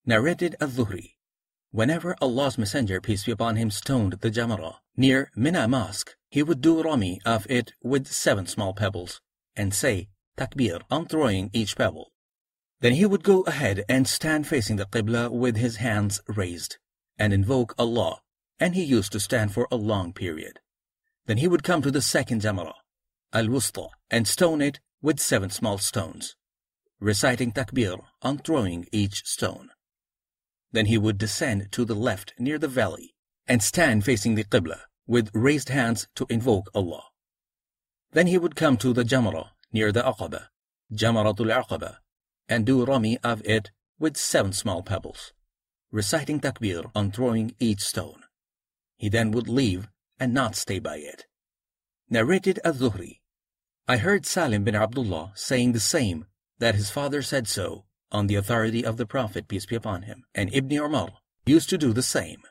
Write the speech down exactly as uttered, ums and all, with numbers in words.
Narrated al-Zuhri. Whenever Allah's Messenger, peace be upon him, stoned the Jamrah near Mina Mosque, he would do Rami of it with seven small pebbles, and say Takbir on throwing each pebble. Then he would go ahead and stand facing the Qibla with his hands raised, and invoke Allah, and he used to stand for a long period. Then he would come to the second Jamrah, Al-Wusta, and stone it with seven small stones, reciting Takbir on throwing each stone. Then he would descend to the left near the valley, and stand facing the Qibla with raised hands to invoke Allah. Then he would come to the Jamrah near the Aqaba, Jamratul Aqaba, and do Rami of it with seven small pebbles, reciting Takbir on throwing each stone. He then would leave and not stay by it. Narrated al-Zuhri. I heard Salim bin Abdullah saying the same, that his father said so, on the authority of the Prophet, peace be upon him, and Ibn Umar used to do the same.